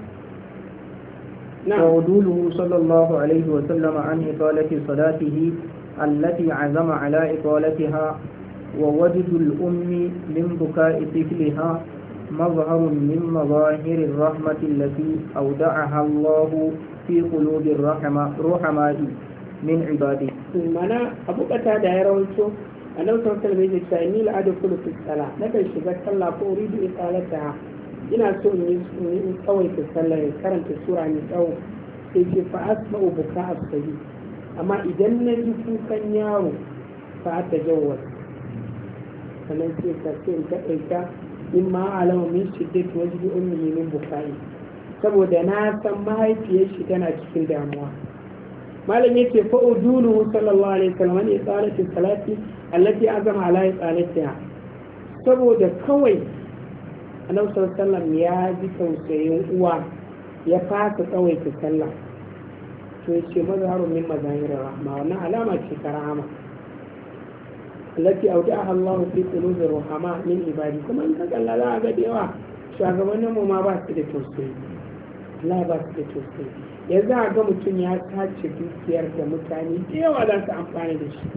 وعدوله صلى الله عليه وسلم عن إطالة صلاته التي عزم على إطالتها ووجد الأم من بكاء طفلها مظهر من مظاهر الرحمة التي أودعها الله في قلوب الرحماء من عباده. معنى أبو قتادة يرويته أنه صلى الله عليه وسلم إني لا أدخل في الصلاة نكن شبك الله فأريد إطالتها ina so in yi tsawaita sallah ya karanta sura mai tsawo sai ce fa asma'u buka asali amma idan na ji kukan yaro fa ta jawwar sannan sai ka ce in taƙaita in ma alama min shiddat wajhi ummi min bukai saboda na san mahaifiyar shi tana cikin damuwa malam yace fa udulu sallallahu alaihi wasallam ne salati salati allati azama ala salatiha saboda kawai annabi sallallahu alaihi wasallam ya ji tausayin uwa ya fasa tsawaita sallah to yace mazharu min mazahirir rahma wannan alama ce ta rahama allati awda'aha Allah fi qulubir rahama min ibadi kuma in ka kalla za ga da yawa shugabannin mu ma ba su da tausayi Allah ba su da tausayi yanzu ga mutum ya tace dukiyar da mutane da yawa za su amfani da shi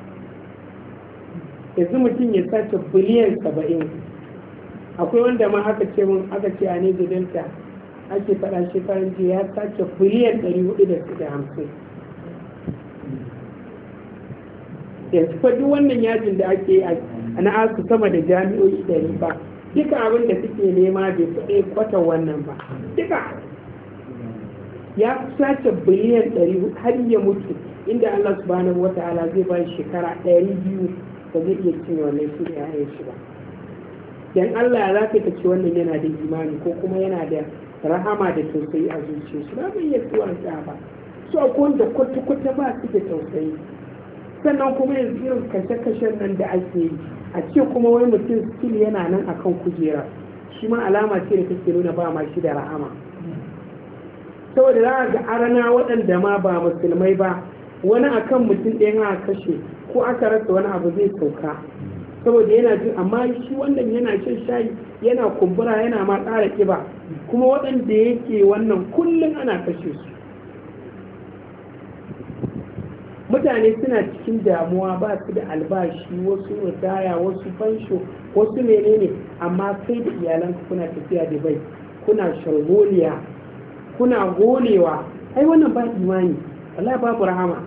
yanzu mutum ya sace biliyan saba'in akwai wanda ma aka ce mun aka ce a ne delta ake faɗa shekaran jiya ya sace biliyan ɗari hudu da hamsin yanzu fa duk wannan yajin da ake yi a na asu sama da jami'o'i ɗari ba duka abin da suke nema bai kuɗe kwatan wannan ba duka ya sace biliyan ɗari hudu har ya mutu inda Allah subhanahu wa ta'ala zai ba shekara ɗari biyu ba zai iya cinye wannan shi da ya shi ba dan Allah ya zaka ka ce wannan yana da imani ko kuma yana da rahama da tausayi a zuciyarsu ba bai iya tsuwanta ba su akwai wanda kwata-kwata ba su da tausayi sannan kuma yanzu irin kashe-kashen nan da ake yi a ce kuma wani mutum skill yana nan akan kujera shi ma alama ce da take nuna ba ma shi da rahama saboda za ga arana waɗanda ma ba musulmai ba wani akan mutum ɗaya a kashe ko aka rasa wani abu zai sauka saboda yana jin amma shi wannan yana shan shayi yana kumbura yana ma ƙara ƙiba kuma waɗanda yake wannan kullum ana kashe su mutane suna cikin damuwa ba su da albashi, wasu ritaya, wasu fansho, wasu menene, amma kai da iyalanka kuna tafiya da bai, kuna sharholiya, kuna golewa. Ai wannan ba imani, wallahi babu rahama.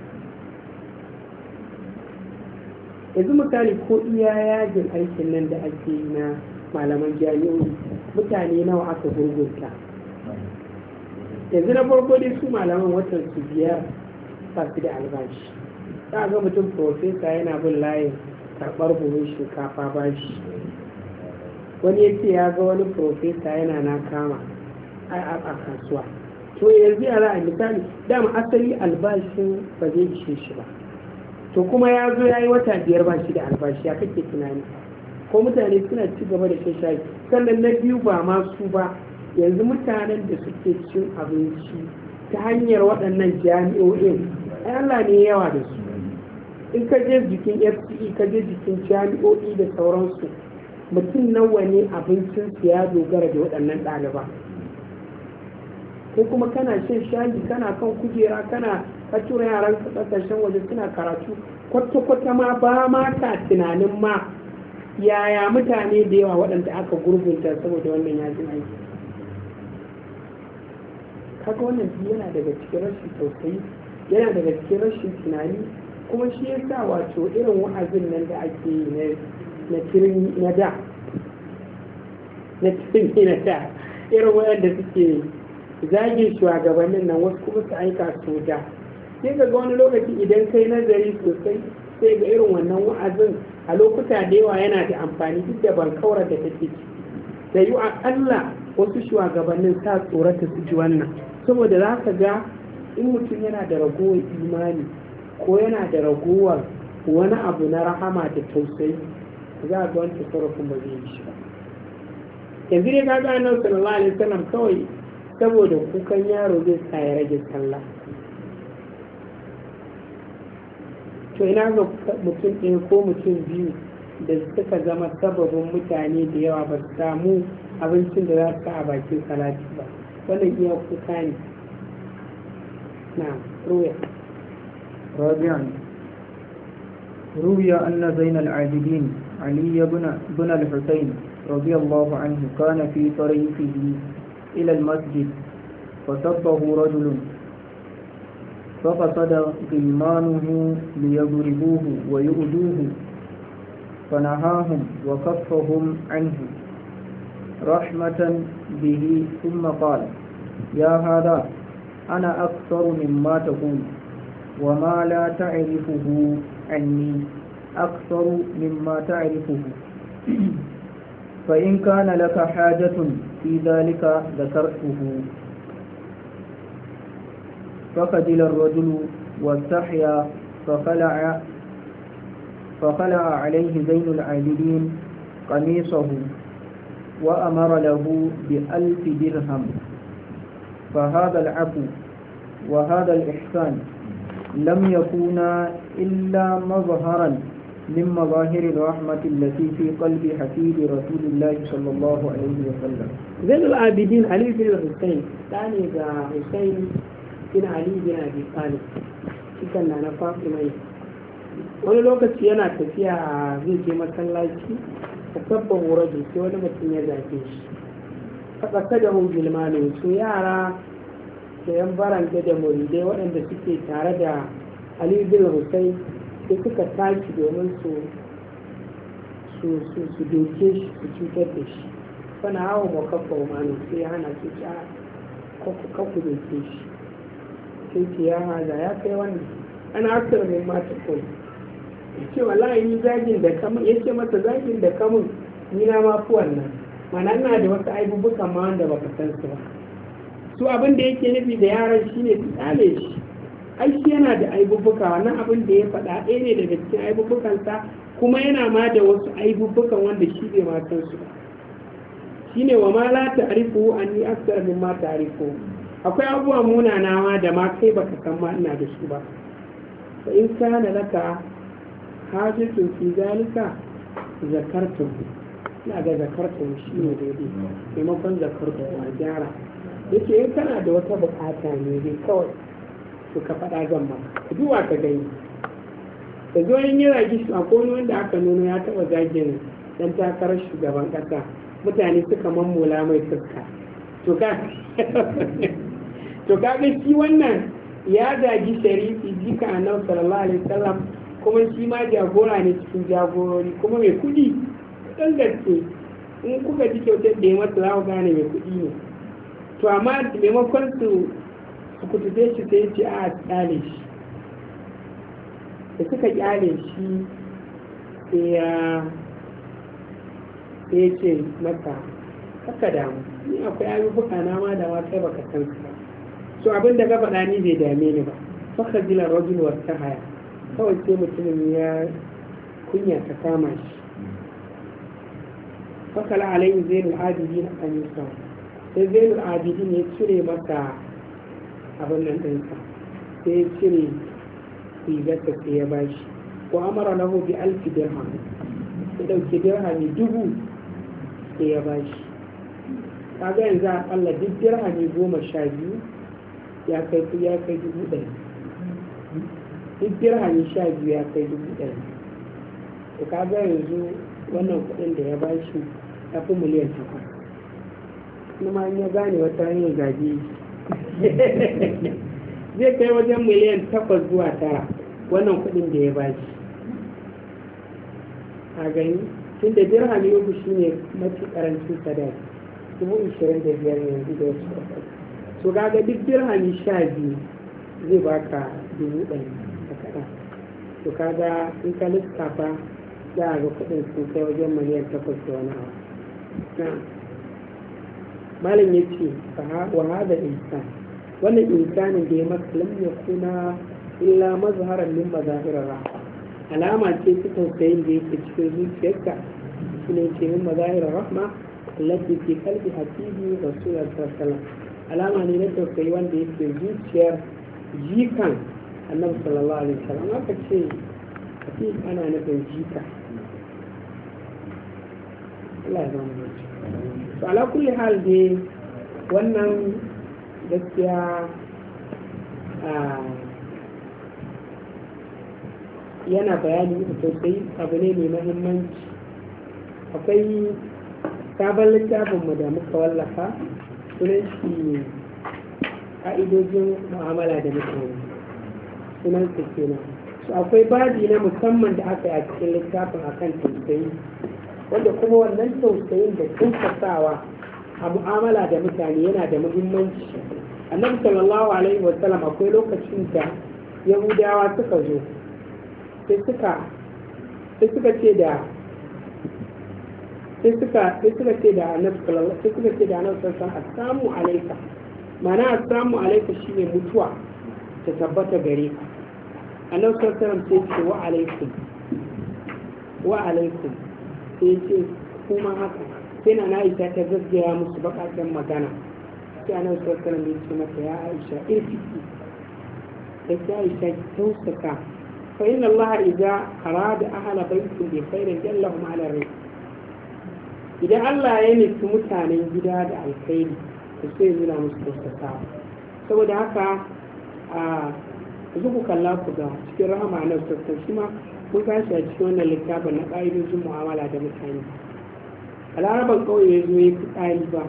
Yanzu misali ko iya yajin aikin nan da ake yi na malaman jami'o'i, mutane nawa aka gurgunta. Yanzu na farko dai su malaman watan su biyar ba su da albashi. Za ga mutum profesa yana bin layin karɓar buhun shinkafa bashi. Wani ya ce ya ga wani profesa yana na kama a kasuwa. To yanzu yara a misali dama asali albashin ba zai ishe shi ba, to kuma ya zo ya yi wata biyar ba shi da albashi, ya kake tunani? Ko mutane suna ci gaba da shan shayi. Sannan na biyu ba ma su ba, yanzu mutanen da suke cin abinci ta hanyar waɗannan jami'o'in, ai Allah ne yawa da su. In ka je jikin F C E, ka je jikin jami'o'i da sauransu, mutum nawa ne abincinsu ya dogara da waɗannan ɗaliba. Ko kuma kana shan shayi, kana kan kujera, kana ka tura yaran ka kasashen waje suna karatu, kwata-kwata ma ba ma ka tunanin ma yaya mutane da yawa waɗanda aka gurgunta saboda wannan yajin aiki. Kaga wannan yana daga cikin rashin tausayi, yana daga cikin rashin tunani, kuma shi ya sa wato irin wa'azin nan da ake yi na kirin na da na kirin na da irin waɗanda suke zagin shugabannin nan, wasu kuma su aika su da. Sai ga wani lokaci idan kai nazari sosai sai ga irin wannan wa'azin a lokuta da yawa yana da amfani, duk da ban kaura da take ciki. Da yi akalla wasu shugabannin sa tsorata su ji wannan, saboda za ka ga in mutum yana da ragowar imani ko yana da ragowar wani abu na rahama da tausayi, za a ga wani tasarrufin ba zai yi shi ba. Yanzu dai ka ga annabi sallallahu alaihi wasallam kawai saboda kukan yaro zai sa ya rage sallah. To ina ga mutum ɗaya ko mutum biyu da suka zama sababin mutane da yawa ba su samu abincin da za su a bakin salati ba, wannan iya kuka ne. na ruya رابعا روي أن زين العابدين علي بن بن الحسين رضي الله عنه كان في طريقه إلى المسجد فسبه رجل فقصد غلمانه ليضربوه ويؤذوه فنهاهم وكفهم عنه رحمة به، ثم قال: يا هذا أنا أكثر مما تقول، وما لا تعرفه عني أكثر مما تعرفه، فإن كان لك حاجة في ذلك ذكرته. فخجل الرجل واستحيا فخلع فخلع عليه زين العابدين قميصه وأمر له بألف درهم. فهذا العفو وهذا الإحسان لم يكونا إلا مظهرا من مظاهر الرحمة التي في قلب حفيد رسول الله صلى الله عليه وسلم. زين العابدين علي بن الحسين ثاني ذا حسين بن علي بن أبي طالب cikin na na Fatima. Wani lokaci yana tafiya zai je masallaci a sabban wuraji sai wani mutum ya zafe shi. Faɗaka da hun gilmanin su yara da yan baranta da muridai waɗanda suke tare da Ali bin Hussein sai suka tashi domin su su su su doke shi su cutar da shi. Fana hawa makafa umarni sai ya hana su ci kakku doke shi. Sai ce ya haza ya kai wannan ana aktar mai mata kawai. Ya ce wallahi ni zagin da kamun, ya ce masa zagin da kamun ni na mafi wannan. Mana ina da wasu aibubukan ma wanda baka san su ba. Su abin da yake nufi da yaran shi ne su tsale shi. Ai shi yana da aibubuka, wannan abin da ya faɗa ɗaya ne daga cikin aibubukansa, kuma yana ma da wasu aibubukan wanda shi bai ma san su ba. Shi ne wa ma la ta'rifu anni akthar mimma ta'rifu. Akwai abubuwan munanawa da ma kai baka san ma ina da su ba. Fa in kana laka hajatun fi zalika zakartu. Ina ga zakartu shi ne daidai. Maimakon zakartu a gyara. Yake in kana da wata bukata ne dai kawai, to to ka faɗa zan maka ka duba ka gani da zo yin yi zagi shi a wani wanda aka nuna ya taɓa zagin dan takarar shugaban ƙasa mutane suka mammola mai fuska to ka to ka ga shi wannan ya zagi sharifi jika annabi sallallahu alaihi wasallam kuma shi ma jagora ne cikin jagorori kuma mai kuɗi ɗan gaske in kuka ji kyautar da ya masa za ku gane mai kuɗi ne to amma maimakon su su kutube shi sai ce a kyale shi da suka kyale shi sai ya sai ya ce mata haka damu ni akwai abubuwa na ma da ma kai baka san su ba so abin da ka faɗa ni bai dame ni ba faka jila rajul wa haya kawai sai mutumin ya kunya ta kama shi fakala alayhi zainul abidin an yi sa sai zainul abidin ya cire masa abin nan ɗinsa sai ya cire rigarsa sai ya bashi ko amara lahu bi alfi dirham ya ɗauki dirhami dubu sai ya bashi kaga yanzu a ƙalla duk dirhami goma sha biyu ya kai ya kai dubu ɗari duk dirhami sha biyu ya kai dubu ɗari to kaga yanzu wannan kuɗin da ya bashi ya fi miliyan takwas kuma an ya gane wata hanyar gaji zai kai wajen miliyan takwas zuwa tara wannan kuɗin da ya bashi a gani tun da dirhami uku shine mafi karancin sadaki dubu ishirin da biyar yanzu da wasu kwakwai so kaga duk dirhami sha biyu zai baka dubu ɗari da kaɗan to kaga in ka lissafa za a ga kuɗin sun kai wajen miliyan takwas da wani abu na malam ya ce wa hada insan wannan insanin da ya maka lam ya kuna illa mazharan min mazahirar rahma alama ce ta tausayin da yake cikin zuciyarka shi ne ce min mazahirar rahma allati fi qalbi habibi rasulullah sallallahu alaihi wasallam alama ne na tausayi wanda yake zuciyar jikan annabi sallallahu alaihi wasallam aka ce habib ana nufin jika Allah ya zama mace to ala kulli hal dai wannan gaskiya yana bayani da sosai abu ne mai mahimmanci akwai sabon littafinmu da muka wallafa sunan shi ƙa'idojin mu'amala da mutane sunan su kenan so akwai babi na musamman da aka yi a cikin littafin akan tausayi wanda kuma wannan tausayin da tunkasawa a mu'amala da mutane yana da muhimmanci annabi sallallahu alaihi wa sallam akwai lokacin da yahudawa suka zo sai suka sai suka ce da sai suka sai suka ce da annabi sallallahu sai suka ce da annabi sallallahu alaihi wa sallam assalamu alayka ma'ana assalamu alayka shine mutuwa ta tabbata gare ka annabi sallallahu alaihi wa sallam sai ce wa alaikum wa alaikum sai ce kuma haka sai na na isa ta gaggaya musu bakakken magana sai ana wasu wasu ne ce mata ya aisha irfiki da ta aisha ki tausaka fa inna allaha idza arada ahla baitin bi khairin jallahum ala rizq idan Allah ya nufi mutanen gida da alkhairi to sai nuna musu tausaka saboda haka a zuku kalla ku ga cikin rahama na sassan shi ma mun tashi a cikin wannan littafin na ƙa'idojin mu'amala da mutane a laraban ƙauye ya zo ya fi tsari ba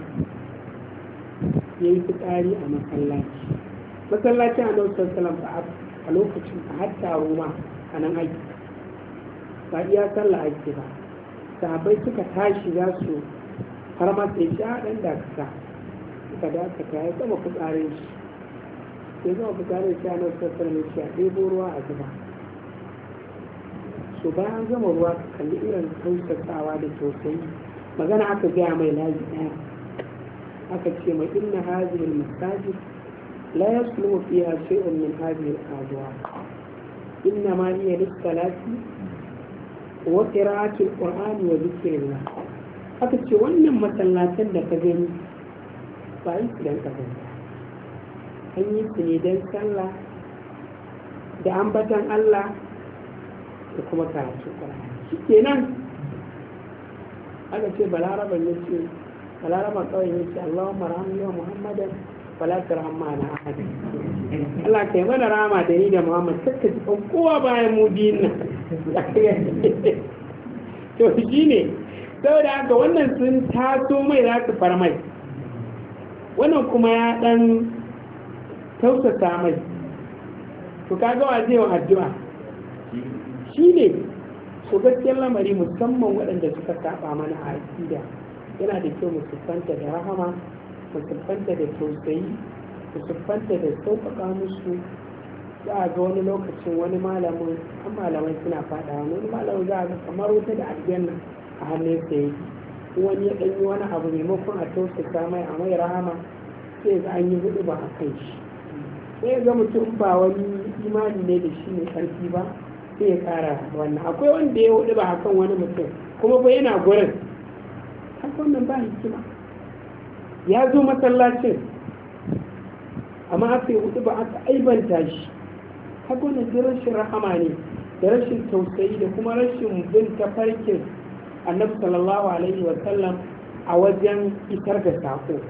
ya yi fitsari a masallaci masallacin a nausar salam a lokacin a hatta roma a nan aiki ba iya sallah ake ba sahabai suka tashi za su har masa ya ci a ɗan dakata suka dakata ya gama fitsarin shi ya gama fitsarin shi a nausar salam ya ce a ɗebo ruwa a zuba so bayan gama ruwa ka kalli irin tausasawa da tausayi magana aka gaya mai layi ɗaya aka ce mai inna hadhihi al-masajid la yasluhu fiha shay'un min hadhihi al-adwa inna ma hiya lis-salati wa qira'ati al-qur'ani wa dhikrillah aka ce wannan masallatan da ka gani ba yi su dan ka gani an yi su ne dan sallah da ambatan Allah da kuma karatu qur'ani shikenan aka ce balaraban yace balaraba kawai ya ce Allahumma rahmi wa Muhammadan fala tarhamma na ahadi. Allah kai mana rama da ni da Muhammad kakka ji kowa bayan mu biyun nan. To shi ne saboda haka wannan sun taso mai za su far mai, wannan kuma ya dan tausasa mai, to kaga wa zai wa addu'a shi ne. So gaskiyar lamari musamman waɗanda suka saba mana a aƙida yana da kyau mu siffanta da rahama, mu siffanta da tausayi, mu siffanta da sauƙaƙa musu. Za a ga wani lokacin wani malamin, an malamai suna faɗa wani malamin za a ga kamar wuta da aljanna a hannun sa yake. Wani ya ɗanyi wani abu maimakon a tausasa mai a mai rahama sai ga an yi hudu ba a kan shi. Sai ga mutum ba wani imani ne da shi ne ƙarfi ba sai ya kara wannan. Akwai wanda ya hudu ba akan wani mutum kuma ba yana gurin, haka wannan ba hikima. Ya zo masallacin amma aka yi hudu ba aka aibanta shi, haka wannan da rashin rahama ne da rashin tausayi da kuma rashin bin tafarkin annabi sallallahu alaihi wa sallam a wajen isar da sako.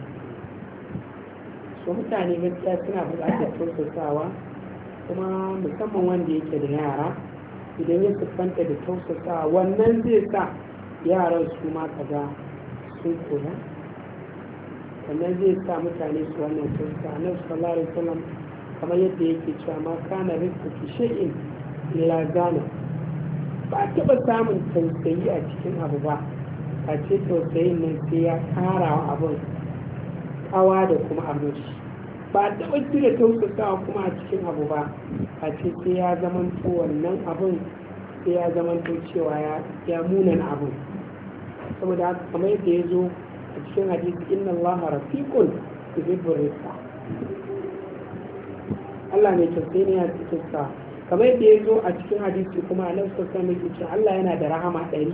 So mutane gaskiya suna buƙatar tausasawa, kuma musamman wanda yake da yara idan ya siffanta da tausasa wannan zai sa yaran su ma kaga sun koya, wannan zai sa mutane su wannan tausasa. Annabi sallallahu alaihi wasallam kamar yadda yake cewa ma kana rizqu fi shay'in illa zana, ba taɓa samun tausayi a cikin abu ba a ce tausayin nan sai ya kara wa abin kawa da kuma armashi. Ba taɓa cire tausasawa kuma a cikin abu ba a ce sai ya zamanto wannan abin sai ya zamanto cewa ya munan abin. Saboda haka kamar yadda ya zo a cikin hadisi inna allaha rafiqun yuhibbur rifqa, Allah mai tausayi ne ya cikin sa. Kamar yadda ya zo a cikin hadisi kuma a nan sassan mai ce Allah yana da rahama ɗari.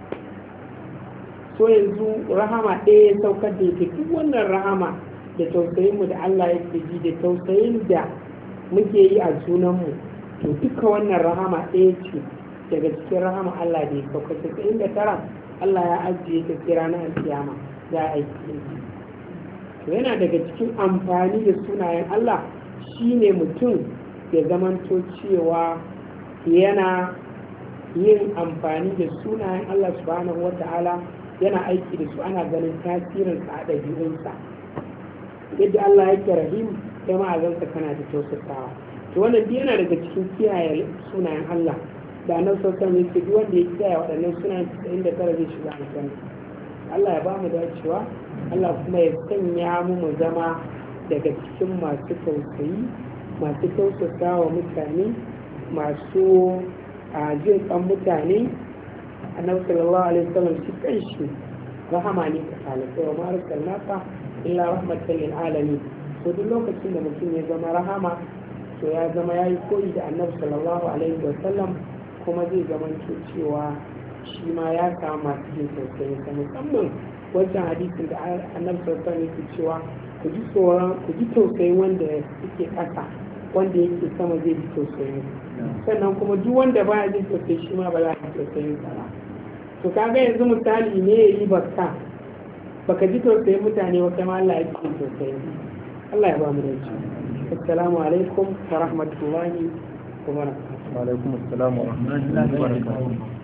So yanzu rahama ɗaya ya saukar da yake duk wannan rahama da tausayinmu da Allah yake ji da tausayin da muke yi a junanmu, to duka wannan rahama ɗaya ce daga cikin rahama Allah da ya sauka casa'in da tara Allah ya ajiye ta sai ranar alkiyama za a yi. To yana daga cikin amfani da sunayen Allah shine mutum ya zamanto cewa yana yin amfani da sunayen Allah subhanahu wa ta'ala, yana aiki da su, ana ganin tasirinsa a ɗabi'unsa. Yadda Allah yake rahim kai ma a zanka kana da tausasawa. To wannan duk yana daga cikin kiyaye sunayen Allah da nan sauran yake duk wanda ya kiyaye waɗannan sunayen casa'in da tara zai shiga aljanna. Allah ya ba mu dacewa, Allah kuma ya sanya mu mu zama daga cikin masu tausayi, masu tausasawa mutane, masu a jin kan mutane. Annabi sallallahu alaihi wasallam shi kanshi rahama ne ka talakai wa ma arsalnaka illa rahmatan lil alamin. To duk lokacin da mutum ya zama rahama to ya zama yayi koyi da Annabi sallallahu alaihi wasallam, kuma zai zama cewa shi ma ya samu masu jin tausayi. Musamman wancan hadisin da Annabi sallallahu alaihi wasallam yake cewa ku ji tsoron ku ji tausayin wanda yake ƙasa, wanda yake sama zai ji tausayin. Sannan kuma duk wanda baya jin tausayi shi ma ba za a ji tausayin sa ba. To kaga yanzu misali ne ya yi bakka baka ji tausayin mutane wa kai ma Allah ya ji tausayin. Allah ya ba mu dace. Assalamu alaikum wa rahmatullahi wa barakatuh. Wa alaikum assalam wa rahmatullahi wa barakatuh.